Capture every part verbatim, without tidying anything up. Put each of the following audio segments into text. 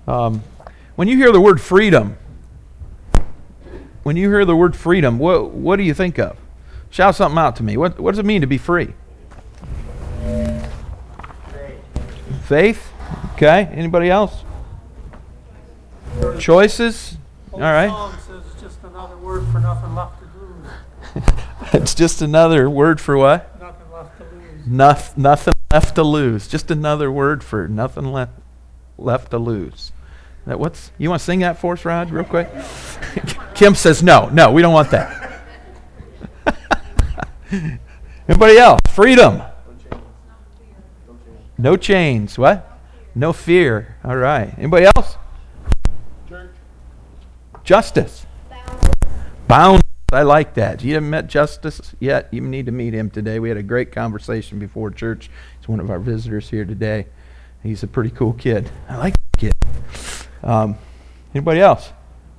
Um, when you hear the word freedom, when you hear the word freedom, what what do you think of? Shout something out to me. What what does it mean to be free? Faith. Faith? Okay. Anybody else? Choices? All right. Psalm says it's just another word for nothing left to lose. It's just another word for what? Nothing left to lose. Noth- nothing left to lose. Just another word for nothing left left to lose. That what's you want to sing that for us, Rod, real quick? Kim says no, no, we don't want that. Anybody else? Freedom. No chains. What? No fear. All right. Anybody else? Church. Justice. Bound. I like that. You haven't met Justice yet? You need to meet him today. We had a great conversation before church. He's one of our visitors here today. He's a pretty cool kid. I like that kid. Um, anybody else?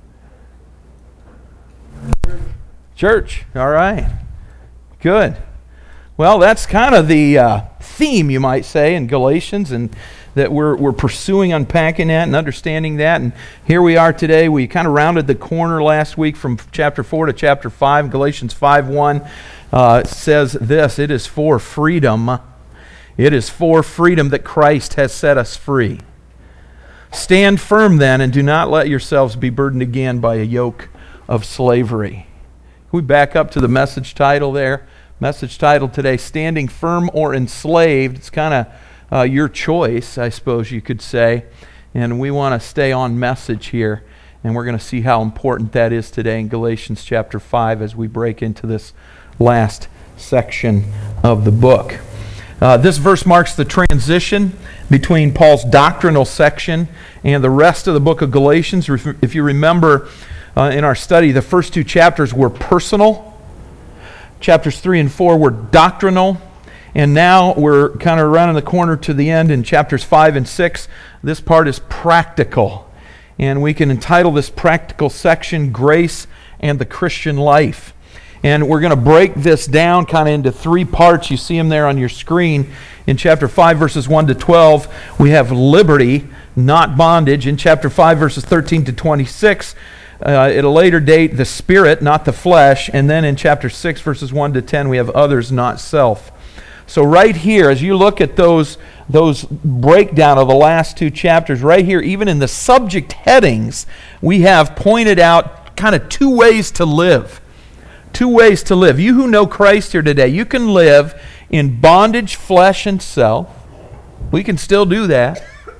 Church. Church. All right. Good. Well, that's kind of the uh, theme, you might say, in Galatians, and that we're we're pursuing unpacking that and understanding that. And here we are today. We kind of rounded the corner last week from chapter four to chapter five. Galatians five one uh, says this: "It is for freedom. It is for freedom that Christ has set us free. Stand firm then, and do not let yourselves be burdened again by a yoke of slavery." Can we back up to the message title there? Message title today, Standing Firm or Enslaved. It's kind of uh, your choice, I suppose you could say. And we want to stay on message here. And we're going to see how important that is today in Galatians chapter five as we break into this last section of the book. Uh, this verse marks the transition between Paul's doctrinal section and the rest of the book of Galatians. If you remember uh, in our study, the first two chapters were personal. Chapters three and four were doctrinal. And now we're kind of rounding the corner to the end in chapters five and six. This part is practical. And we can entitle this practical section, Grace and the Christian Life. And we're going to break this down kind of into three parts. You see them there on your screen. In chapter five, verses one to twelve, we have liberty, not bondage. In chapter five, verses thirteen to twenty-six, uh, at a later date, the Spirit, not the flesh. And then in chapter six, verses one to ten, we have others, not self. So right here, as you look at those, those breakdown of the last two chapters, right here, even in the subject headings, we have pointed out kind of two ways to live. Two ways to live. You who know Christ here today, you can live in bondage, flesh, and self. We can still do that.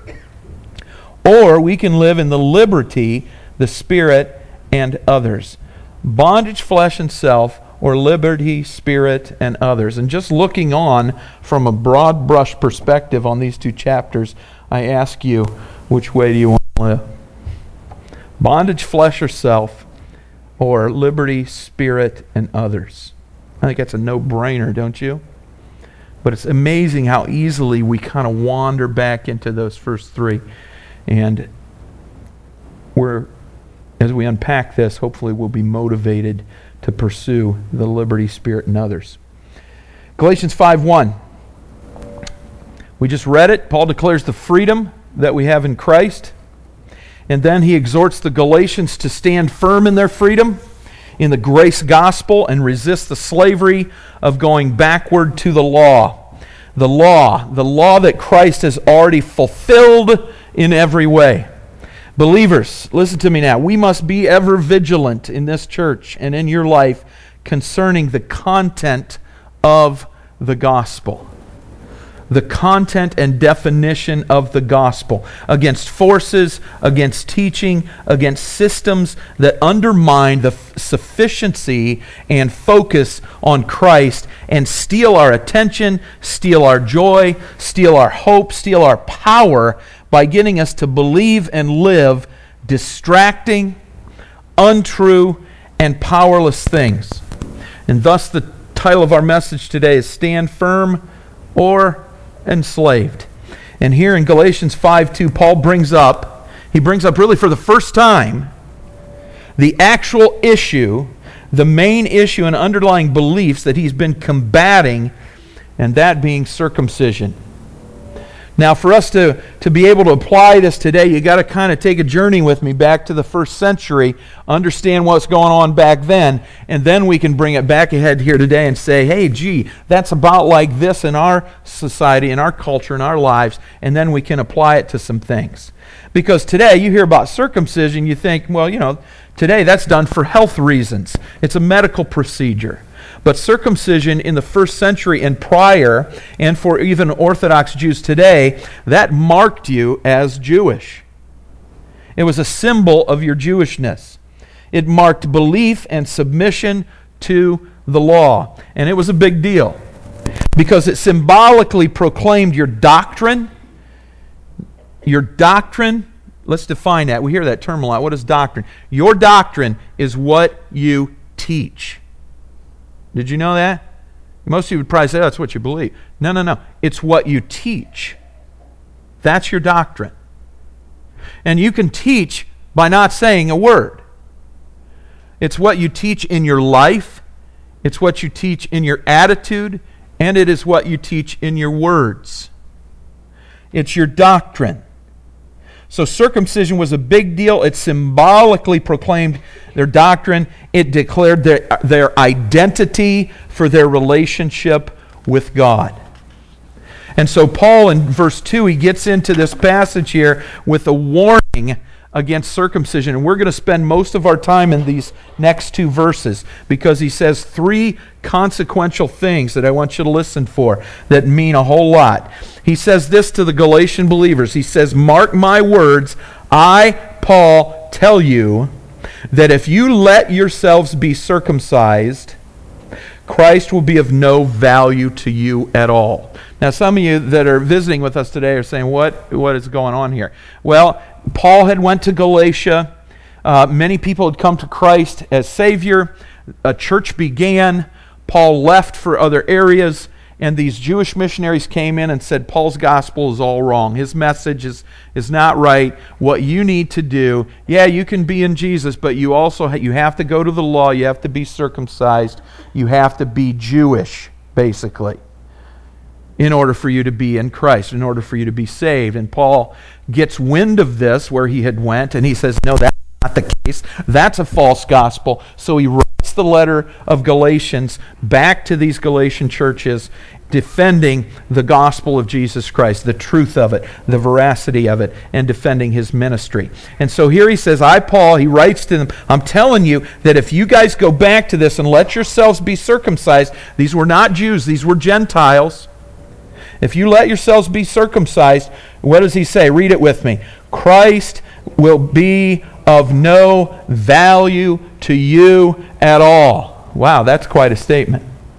Or we can live in the liberty, the Spirit, and others. Bondage, flesh, and self, or liberty, Spirit, and others. And just looking on from a broad brush perspective on these two chapters, I ask you, which way do you want to live? Bondage, flesh, or self, or liberty, Spirit, and others? I think that's a no-brainer, don't you? But it's amazing how easily we kind of wander back into those first three. And we're, as we unpack this, hopefully we'll be motivated to pursue the liberty, Spirit, and others. Galatians five one. We just read it. Paul declares the freedom that we have in Christ. And then he exhorts the Galatians to stand firm in their freedom in the grace gospel and resist the slavery of going backward to the law. The law, the law that Christ has already fulfilled in every way. Believers, listen to me now. We must be ever vigilant in this church and in your life concerning the content of the gospel. The content and definition of the gospel, against forces, against teaching, against systems that undermine the f- sufficiency and focus on Christ and steal our attention, steal our joy, steal our hope, steal our power by getting us to believe and live distracting, untrue, and powerless things. And thus the title of our message today is Stand Firm or Enslaved. And here in Galatians five two, Paul brings up, he brings up really for the first time, the actual issue, the main issue and underlying beliefs that he's been combating, and that being circumcision. Now, for us to, to be able to apply this today, you got to kind of take a journey with me back to the first century, understand what's going on back then, and then we can bring it back ahead here today and say, hey, gee, that's about like this in our society, in our culture, in our lives, and then we can apply it to some things. Because today, you hear about circumcision, you think, well, you know, today that's done for health reasons. It's a medical procedure. But circumcision in the first century and prior, and for even Orthodox Jews today, that marked you as Jewish. It was a symbol of your Jewishness. It marked belief and submission to the law. And it was a big deal because it symbolically proclaimed your doctrine. Your doctrine, let's define that. We hear that term a lot. What is doctrine? Your doctrine is what you teach. Did you know that? Most of you would probably say, oh, that's what you believe. No, no, no. It's what you teach. That's your doctrine. And you can teach by not saying a word. It's what you teach in your life. It's what you teach in your attitude. And it is what you teach in your words. It's your doctrine. So circumcision was a big deal. It symbolically proclaimed their doctrine. It declared their, their identity for their relationship with God. And so Paul in verse two, he gets into this passage here with a warning against circumcision. And we're going to spend most of our time in these next two verses because he says three consequential things that I want you to listen for that mean a whole lot. He says this to the Galatian believers. He says, mark my words, I, Paul, tell you that if you let yourselves be circumcised, Christ will be of no value to you at all. Now, some of you that are visiting with us today are saying, what, what is going on here? Well, Paul had went to Galatia. Uh, many people had come to Christ as Savior. A church began. Paul left for other areas. And these Jewish missionaries came in and said, Paul's gospel is all wrong. His message is, is not right. What you need to do, yeah, you can be in Jesus, but you also ha- you have to go to the law. You have to be circumcised. You have to be Jewish, basically, in order for you to be in Christ, in order for you to be saved. And Paul gets wind of this where he had went, and he says, no, that's not the case. That's a false gospel. So he writes the letter of Galatians back to these Galatian churches, defending the gospel of Jesus Christ, the truth of it, the veracity of it, and defending his ministry. And so here he says, I, Paul, he writes to them, I'm telling you that if you guys go back to this and let yourselves be circumcised, these were not Jews, these were Gentiles. If you let yourselves be circumcised, what does he say? Read it with me. Christ will be of no value to you at all. Wow, that's quite a statement.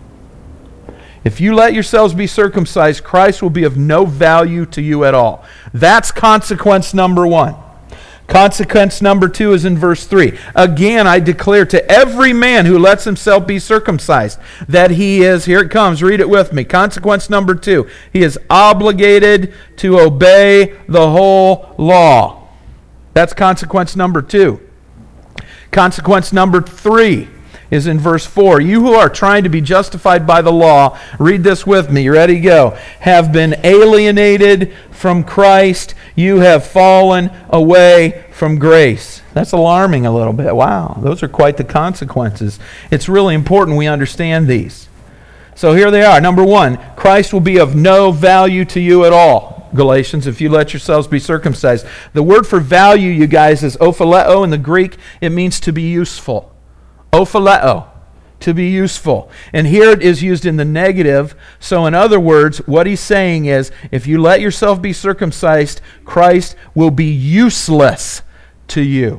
If you let yourselves be circumcised, Christ will be of no value to you at all. That's consequence number one. Consequence number two is in verse three. Again, I declare to every man who lets himself be circumcised that he is, here it comes, read it with me. Consequence number two, he is obligated to obey the whole law. That's consequence number two. Consequence number three is in verse four. You who are trying to be justified by the law, read this with me. You ready to go? Have been alienated from Christ. You have fallen away from grace. That's alarming a little bit. Wow, those are quite the consequences. It's really important we understand these. So here they are. Number one, Christ will be of no value to you at all. Galatians, if you let yourselves be circumcised. The word for value, you guys, is ophaleo in the Greek. It means to be useful. Ophaleo, to be useful. And here it is used in the negative. So in other words, what he's saying is, if you let yourself be circumcised, Christ will be useless to you.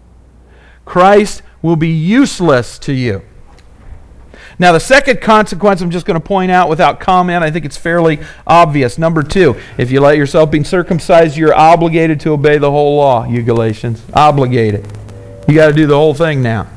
Christ will be useless to you. Now, the second consequence I'm just going to point out without comment, I think it's fairly obvious. Number two, if you let yourself be circumcised, you're obligated to obey the whole law, you Galatians. Obligated. You got to do the whole thing now.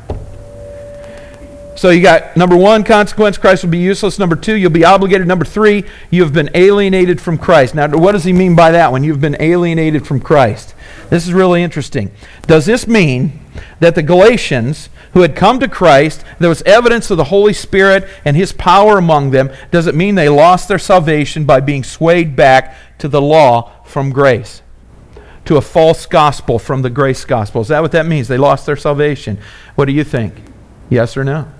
So you got number one, consequence, Christ will be useless. Number two, you'll be obligated. Number three, you have been alienated from Christ. Now, what does he mean by that when you've been alienated from Christ? This is really interesting. Does this mean that the Galatians who had come to Christ, there was evidence of the Holy Spirit and his power among them? Does it mean they lost their salvation by being swayed back to the law from grace, to a false gospel from the grace gospel. Is that what that means? They lost their salvation. What do you think? Yes or no?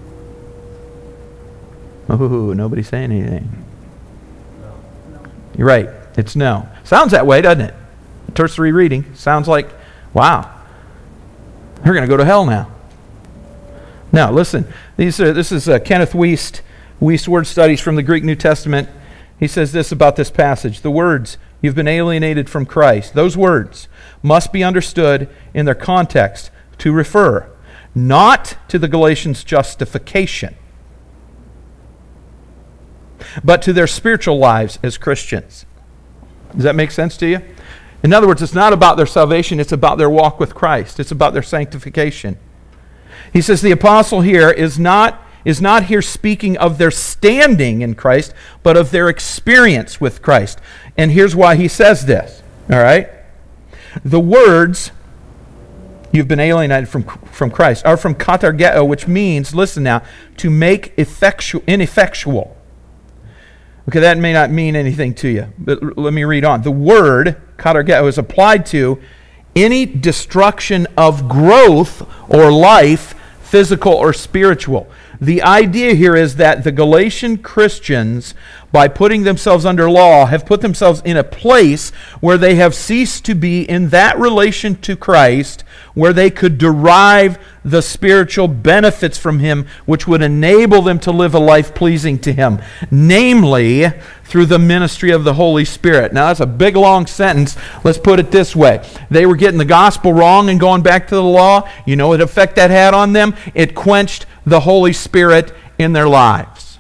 Ooh, nobody's saying anything. You're right. It's no. Sounds that way, doesn't it? Tertiary reading sounds like, wow, they're going to go to hell now. Now, listen. These are, this is uh, Kenneth Wuest, Wuest Word Studies from the Greek New Testament. He says this about this passage. The words, "you've been alienated from Christ," those words must be understood in their context to refer not to the Galatians' justification, but to their spiritual lives as Christians. Does that make sense to you? In other words, it's not about their salvation, it's about their walk with Christ. It's about their sanctification. He says the apostle here is not, is not here speaking of their standing in Christ, but of their experience with Christ. And here's why he says this, all right? The words, "you've been alienated from, from Christ," are from katargeo, which means, listen now, to make effectual, ineffectual. Okay, that may not mean anything to you, but l- let me read on. The word, katargeo, is applied to any destruction of growth or life, physical or spiritual. The idea here is that the Galatian Christians, by putting themselves under law, have put themselves in a place where they have ceased to be in that relation to Christ, where they could derive the spiritual benefits from Him, which would enable them to live a life pleasing to Him, namely through the ministry of the Holy Spirit. Now, that's a big, long sentence. Let's put it this way. They were getting the gospel wrong and going back to the law. You know what effect that had on them? It quenched the Holy Spirit in their lives.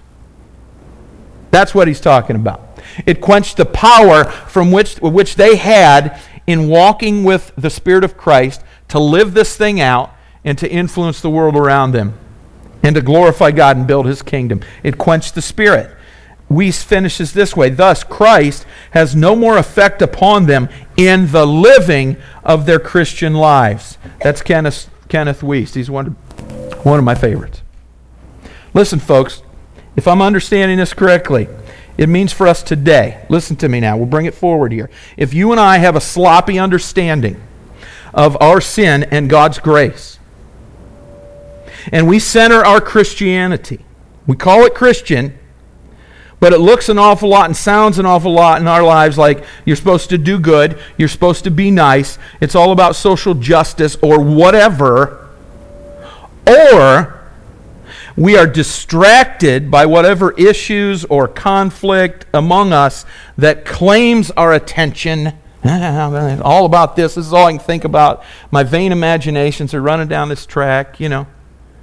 That's what he's talking about. It quenched the power from which, which they had in walking with the Spirit of Christ to live this thing out and to influence the world around them and to glorify God and build His kingdom. It quenched the Spirit. Wuest finishes this way. Thus, Christ has no more effect upon them in the living of their Christian lives. That's Kenneth, Kenneth Wuest. He's one, one of my favorites. Listen, folks, if I'm understanding this correctly, it means for us today, listen to me now, we'll bring it forward here. If you and I have a sloppy understanding of our sin and God's grace, and we center our Christianity, we call it Christian, but it looks an awful lot and sounds an awful lot in our lives like you're supposed to do good, you're supposed to be nice, it's all about social justice or whatever, or we are distracted by whatever issues or conflict among us that claims our attention. All about this. This is all I can think about. My vain imaginations are running down this track, you know.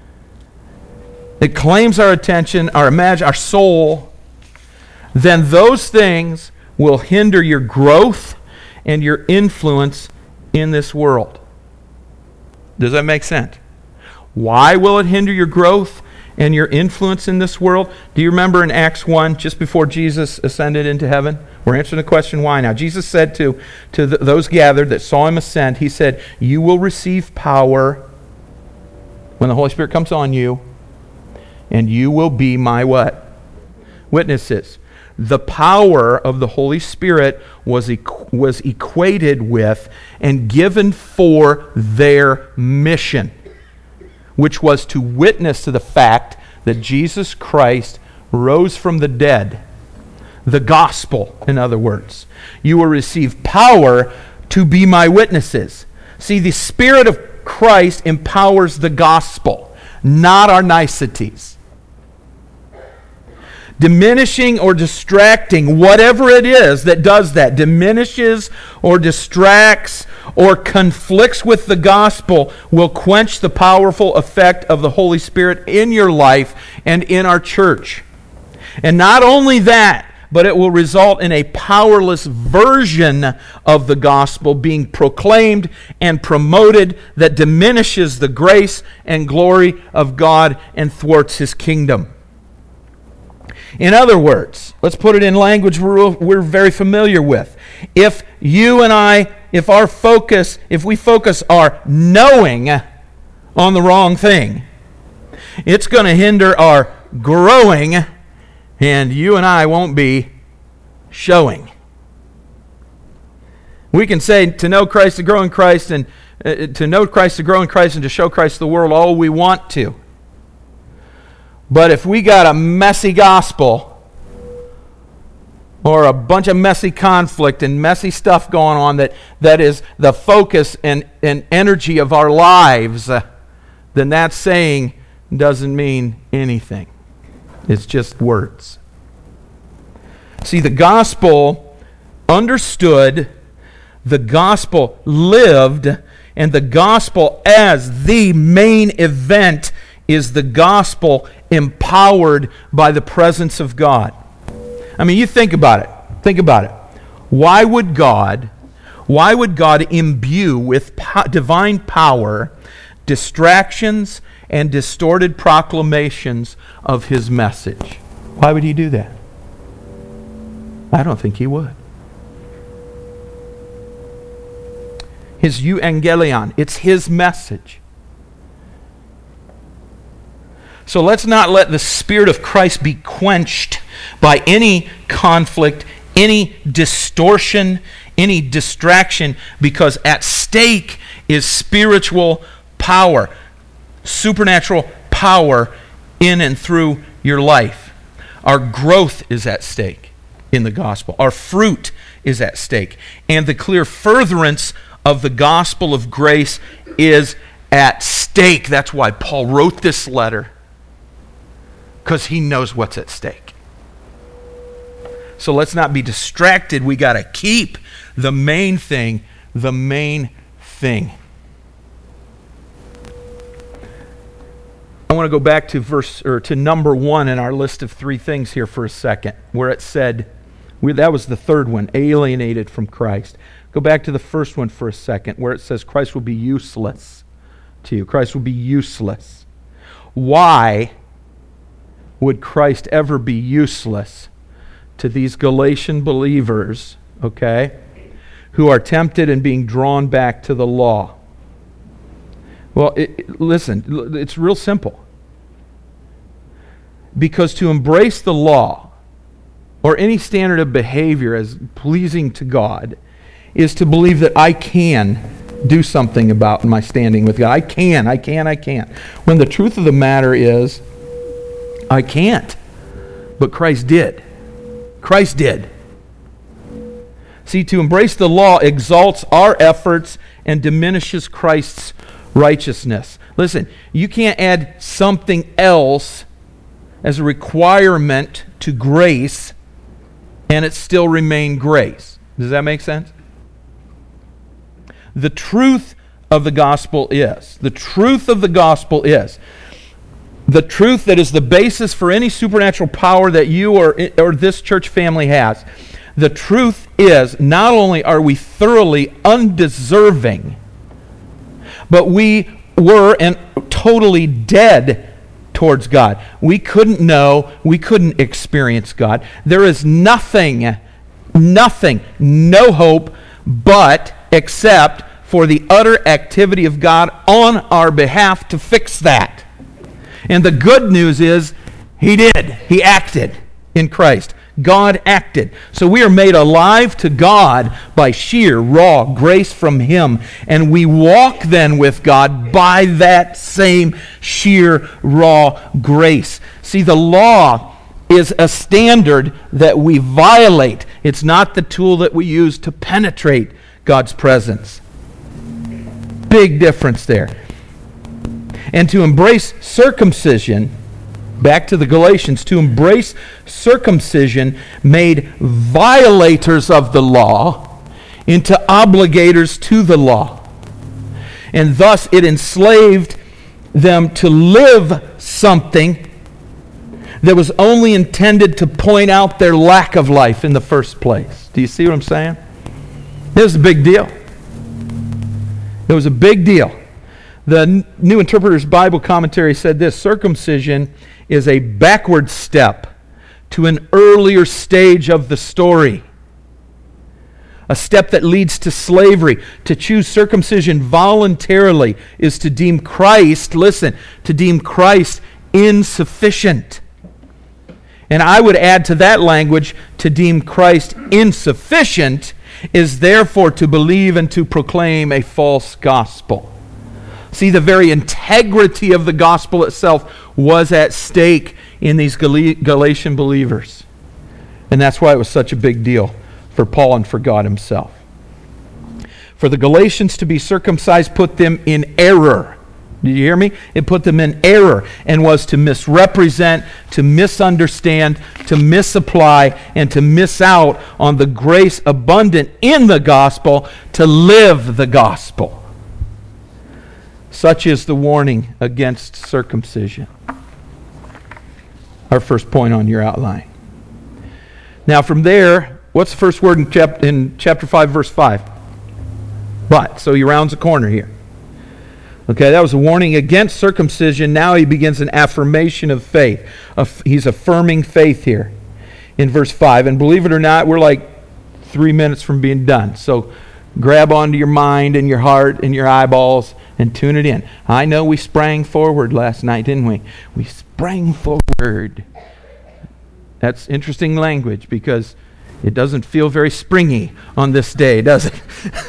It claims our attention, our imag- our soul. Then those things will hinder your growth and your influence in this world. Does that make sense? Why will it hinder your growth and your influence in this world? Do you remember in Acts one, just before Jesus ascended into heaven? We're answering the question, why now? Jesus said to, to th- those gathered that saw Him ascend, He said, "You will receive power when the Holy Spirit comes on you, and you will be my" what? Witnesses. The power of the Holy Spirit was, equ- was equated with and given for their mission, which was to witness to the fact that Jesus Christ rose from the dead. The gospel, in other words. You will receive power to be my witnesses. See, the Spirit of Christ empowers the gospel, not our niceties. Diminishing or distracting, whatever it is that does that, diminishes or distracts or conflicts with the gospel, will quench the powerful effect of the Holy Spirit in your life and in our church. And not only that, but it will result in a powerless version of the gospel being proclaimed and promoted that diminishes the grace and glory of God and thwarts His kingdom. In other words, let's put it in language we're, we're very familiar with. If you and I, if our focus, if we focus our knowing on the wrong thing, it's going to hinder our growing, and you and I won't be showing. We can say to know Christ, to grow in Christ, and uh, to know Christ, to grow in Christ, and to show Christ to the world all we want to. But if we got a messy gospel, or a bunch of messy conflict and messy stuff going on that, that is the focus and, and energy of our lives, uh, then that saying doesn't mean anything. It's just words. See, the gospel understood, the gospel lived, and the gospel as the main event is the gospel empowered by the presence of God. I mean, you think about it. Think about it. Why would God, why would God imbue with po- divine power distractions and distorted proclamations of his message? Why would he do that? I don't think he would. His euangelion, it's his message. So let's not let the Spirit of Christ be quenched by any conflict, any distortion, any distraction, because at stake is spiritual power, supernatural power in and through your life. Our growth is at stake in the gospel. Our fruit is at stake. And the clear furtherance of the gospel of grace is at stake. That's why Paul wrote this letter, because he knows what's at stake. So let's not be distracted. We got to keep the main thing, the main thing. I want to go back to verse or to number one in our list of three things here for a second, where it said, we, that was the third one, alienated from Christ. Go back to the first one for a second, where it says Christ will be useless to you. Christ will be useless. Why would Christ ever be useless to these Galatian believers, okay, who are tempted and being drawn back to the law? Well, it, it, listen, it's real simple. Because to embrace the law or any standard of behavior as pleasing to God is to believe that I can do something about my standing with God. I can, I can, I can. When the truth of the matter is, I can't. But Christ did. Christ did. See, to embrace the law exalts our efforts and diminishes Christ's righteousness. Listen, you can't add something else as a requirement to grace and it still remain grace. Does that make sense? The truth of the gospel is, the truth of the gospel is, the truth that is the basis for any supernatural power that you or, or this church family has. The truth is, not only are we thoroughly undeserving, but we were and totally dead towards God. We couldn't know, we couldn't experience God. There is nothing, nothing, no hope, but except for the utter activity of God on our behalf to fix that. And the good news is, He did. He acted in Christ. God acted. So we are made alive to God by sheer, raw grace from Him. And we walk then with God by that same sheer, raw grace. See, the law is a standard that we violate. It's not the tool that we use to penetrate God's presence. Big difference there. And to embrace circumcision, back to the Galatians, to embrace circumcision made violators of the law into obligators to the law. And thus it enslaved them to live something that was only intended to point out their lack of life in the first place. Do you see what I'm saying? It was a big deal. It was a big deal. The New Interpreter's Bible Commentary said this: circumcision is a backward step to an earlier stage of the story. A step that leads to slavery. To choose circumcision voluntarily is to deem Christ, listen, to deem Christ insufficient. And I would add to that language, to deem Christ insufficient is therefore to believe and to proclaim a false gospel. See, the very integrity of the gospel itself was at stake in these Gal- Galatian believers. And that's why it was such a big deal for Paul and for God himself. For the Galatians to be circumcised put them in error. Did you hear me? It put them in error and was to misrepresent, to misunderstand, to misapply, and to miss out on the grace abundant in the gospel to live the gospel. Such is the warning against circumcision. Our first point on your outline. Now from there, what's the first word in, chap- in chapter five, verse five? But. So he rounds the corner here. Okay, that was a warning against circumcision. Now he begins an affirmation of faith. He's affirming faith here in verse five. And believe it or not, we're like three minutes from being done. So grab onto your mind and your heart and your eyeballs and tune it in. I know we sprang forward last night, didn't we? We sprang forward. That's interesting language because it doesn't feel very springy on this day, does it?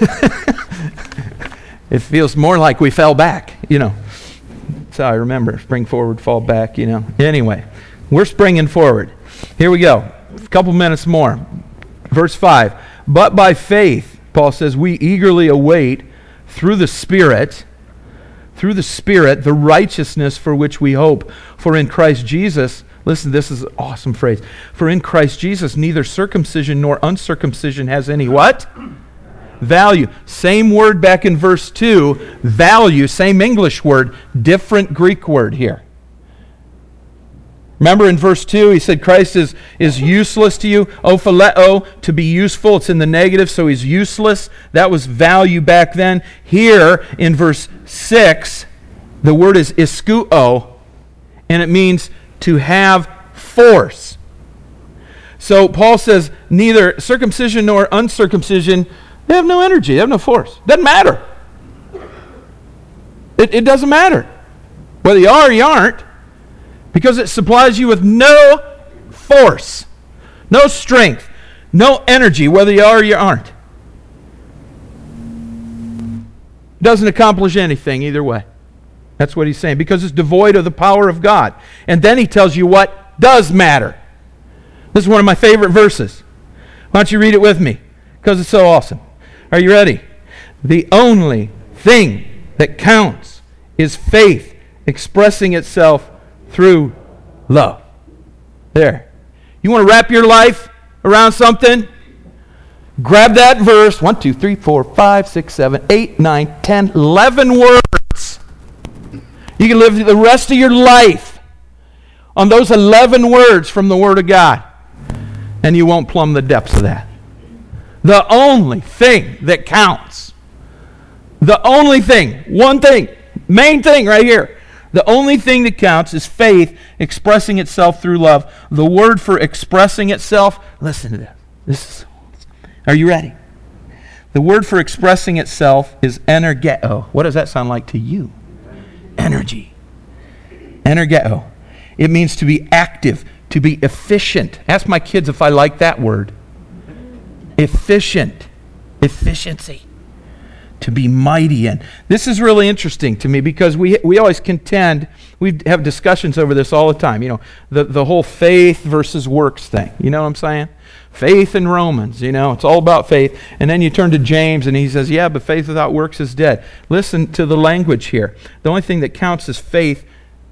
It feels more like we fell back, you know. That's how I remember. Spring forward, fall back, you know. Anyway, we're springing forward. Here we go. A couple minutes more. Verse five. But by faith, Paul says, we eagerly await through the Spirit, through the Spirit, the righteousness for which we hope. For in Christ Jesus, listen, this is an awesome phrase. For in Christ Jesus, neither circumcision nor uncircumcision has any what? Value. Same word back in verse two. Value. Same English word. Different Greek word here. Remember in verse two, he said Christ is, is useless to you. Ophaleo, to be useful. It's in the negative, so he's useless. That was value back then. Here in verse six, the word is iskuo, and it means to have force. So Paul says neither circumcision nor uncircumcision, they have no energy, they have no force. Doesn't matter. It, it doesn't matter. Whether you are or you aren't, because it supplies you with no force, no strength, no energy, whether you are or you aren't. It doesn't accomplish anything either way. That's what he's saying, because it's devoid of the power of God. And then he tells you what does matter. This is one of my favorite verses. Why don't you read it with me? Because it's so awesome. Are you ready? The only thing that counts is faith expressing itself through love. There. You want to wrap your life around something? Grab that verse. One, two, three, four, five, six, seven, eight, nine, ten, eleven words. You can live the rest of your life on those eleven words from the Word of God, and you won't plumb the depths of that. The only thing that counts, the only thing, one thing, main thing right here, the only thing that counts is faith expressing itself through love. The word for expressing itself, listen to this. This is, are you ready? The word for expressing itself is energeo. What does that sound like to you? Energy. Energeo. It means to be active, to be efficient. Ask my kids if I like that word. Efficient. Efficiency. To be mighty in. This is really interesting to me because we we always contend, we have discussions over this all the time, you know, the, the whole faith versus works thing. You know what I'm saying? Faith in Romans, you know, it's all about faith. And then you turn to James and he says, yeah, but faith without works is dead. Listen to the language here. The only thing that counts is faith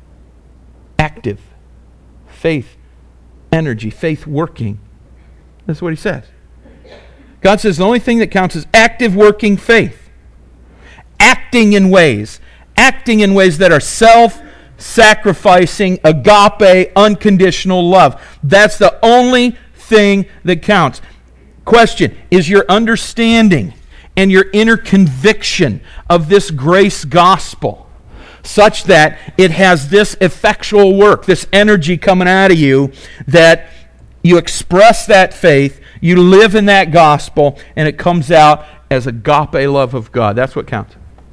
active. Faith, energy, faith working. That's what he says. God says the only thing that counts is active working faith. Acting in ways. Acting in ways that are self-sacrificing, agape, unconditional love. That's the only thing that counts. Question, is your understanding and your inner conviction of this grace gospel such that it has this effectual work, this energy coming out of you, that you express that faith, you live in that gospel, and it comes out as agape love of God. That's what counts.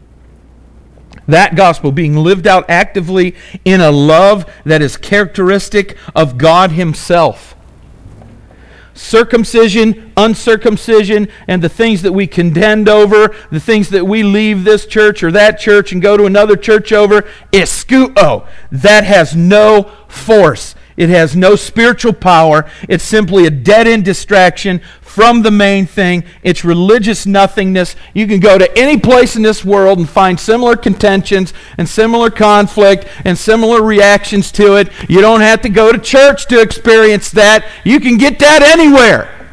That gospel being lived out actively in a love that is characteristic of God himself. circumcision, uncircumcision, and the things that we contend over, the things that we leave this church or that church and go to another church over, iskuo. That has no force. It has no spiritual power. It's simply a dead-end distraction from the main thing. It's religious nothingness. You can go to any place in this world and find similar contentions and similar conflict and similar reactions to it. You don't have to go to church to experience that. You can get that anywhere.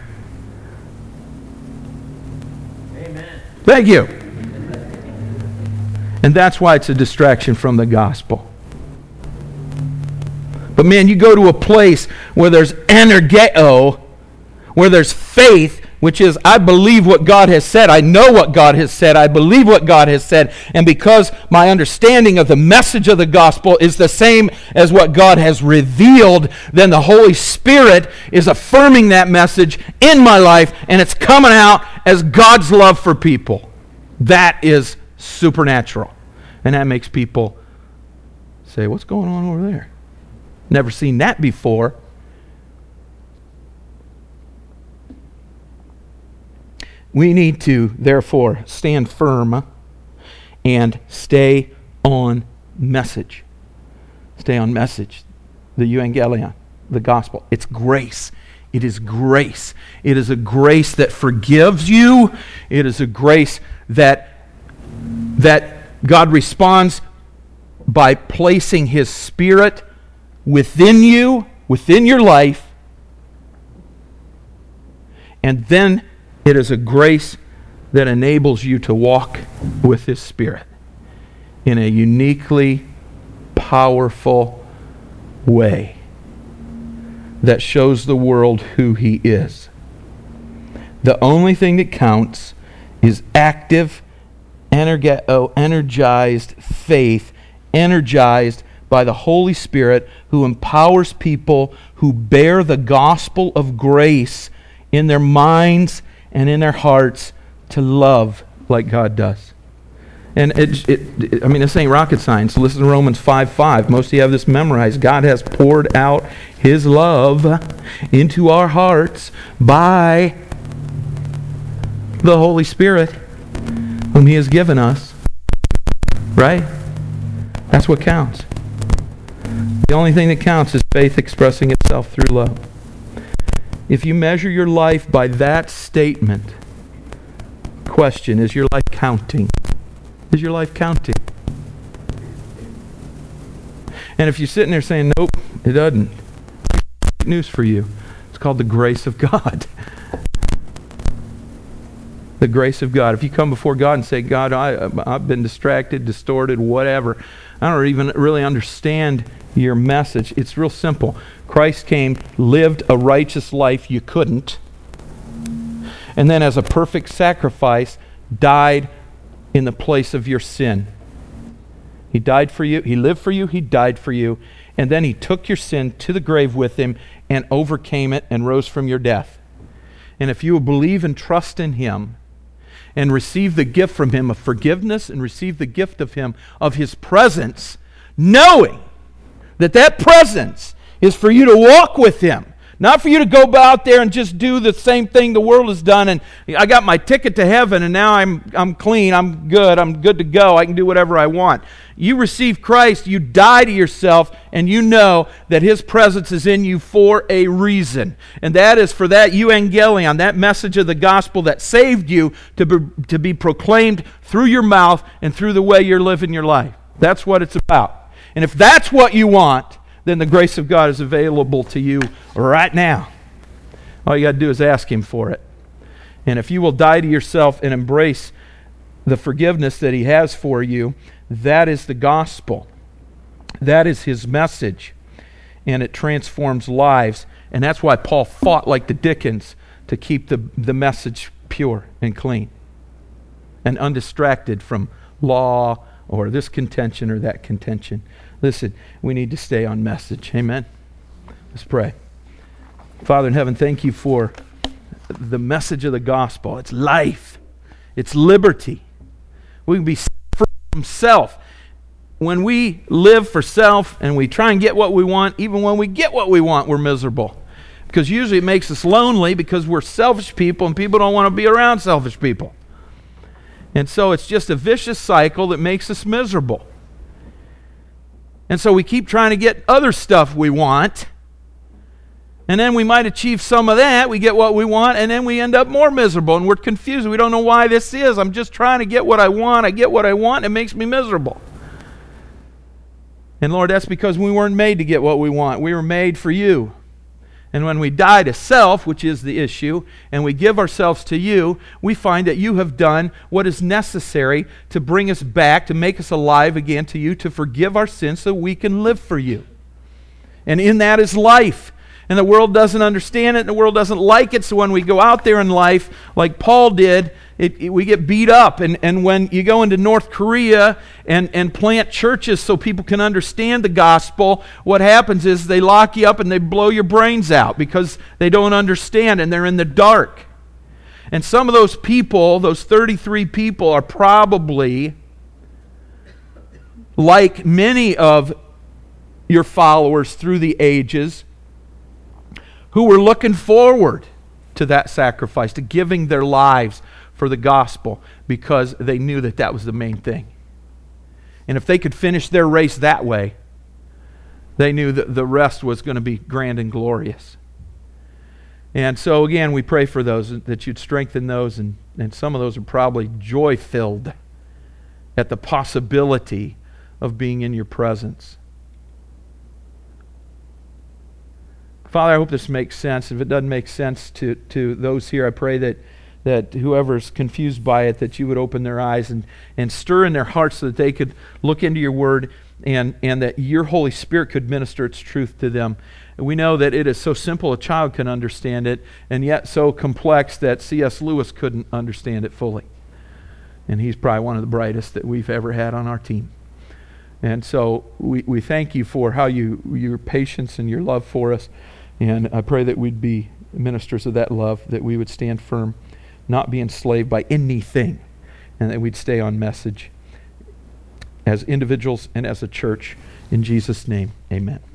Amen. Thank you. And that's why it's a distraction from the gospel. But man, you go to a place where there's energeo, where there's faith, which is, I believe what God has said. I know what God has said. I believe what God has said. And because my understanding of the message of the gospel is the same as what God has revealed, then the Holy Spirit is affirming that message in my life, and it's coming out as God's love for people. That is supernatural. And that makes people say, what's going on over there? Never seen that before. We need to, therefore, stand firm and stay on message. Stay on message. The euangelion, the gospel. It's grace. It is grace. It is a grace that forgives you. It is a grace that, that God responds by placing His Spirit within you, within your life, and then it is a grace that enables you to walk with His Spirit in a uniquely powerful way that shows the world who He is. The only thing that counts is active, energeo, energized faith, energized by the Holy Spirit, who empowers people who bear the gospel of grace in their minds and in their hearts to love like God does. And it, it, it, I mean, this ain't rocket science. Listen to Romans five five. Most of you have this memorized. God has poured out His love into our hearts by the Holy Spirit, whom He has given us. Right? That's what counts. The only thing that counts is faith expressing itself through love. If you measure your life by that statement, question, is your life counting? Is your life counting? And if you're sitting there saying, nope, it doesn't, good news for you. It's called the grace of God. The grace of God. If you come before God and say, God, I, I've been distracted, distorted, whatever, I don't even really understand your message. It's real simple. Christ came, lived a righteous life you couldn't, and then as a perfect sacrifice, died in the place of your sin. He died for you. He lived for you. He died for you. And then He took your sin to the grave with Him and overcame it and rose from your death. And if you will believe and trust in Him and receive the gift from Him of forgiveness and receive the gift of Him of His presence, knowing that that presence is for you to walk with Him, not for you to go out there and just do the same thing the world has done, and I got my ticket to heaven and now I'm I'm clean, I'm good, I'm good to go, I can do whatever I want. You receive Christ, you die to yourself, and you know that His presence is in you for a reason. And that is for that euangelion, that message of the gospel that saved you to be, to be proclaimed through your mouth and through the way you're living your life. That's what it's about. And if that's what you want, then the grace of God is available to you right now. All you got to do is ask Him for it. And if you will die to yourself and embrace the forgiveness that He has for you, that is the gospel. That is His message. And it transforms lives. And that's why Paul fought like the Dickens to keep the, the message pure and clean and undistracted from law or this contention or that contention. Listen, we need to stay on message. Amen? Let's pray. Father in heaven, thank You for the message of the gospel. It's life. It's liberty. We can be set free from self. When we live for self and we try and get what we want, even when we get what we want, we're miserable. Because usually it makes us lonely because we're selfish people and people don't want to be around selfish people. And so it's just a vicious cycle that makes us miserable. And so we keep trying to get other stuff we want. And then we might achieve some of that. We get what we want, and then we end up more miserable, and we're confused. We don't know why this is. I'm just trying to get what I want. I get what I want, and it makes me miserable. And Lord, that's because we weren't made to get what we want. We were made for you. And when we die to self, which is the issue, and we give ourselves to you, we find that you have done what is necessary to bring us back, to make us alive again to you, to forgive our sins so we can live for you. And in that is life. And the world doesn't understand it, and the world doesn't like it, so when we go out there in life, like Paul did, it, it, we get beat up. And, and when you go into North Korea and, and plant churches so people can understand the gospel, what happens is they lock you up and they blow your brains out because they don't understand and they're in the dark. And some of those people, those thirty-three people, are probably like many of your followers through the ages, who were looking forward to that sacrifice, to giving their lives for the gospel, because they knew that that was the main thing. And if they could finish their race that way, they knew that the rest was going to be grand and glorious. And so again, we pray for those, that you'd strengthen those, and, and some of those are probably joy-filled at the possibility of being in your presence. Father, I hope this makes sense. If it doesn't make sense to, to those here, I pray that, that whoever's confused by it, that you would open their eyes and, and stir in their hearts so that they could look into your word, and, and that your Holy Spirit could minister its truth to them. And we know that it is so simple a child can understand it, and yet so complex that C S Lewis couldn't understand it fully. And he's probably one of the brightest that we've ever had on our team. And so we, we thank you for how you your patience and your love for us. And I pray that we'd be ministers of that love, that we would stand firm, not be enslaved by anything, and that we'd stay on message as individuals and as a church. In Jesus' name, amen.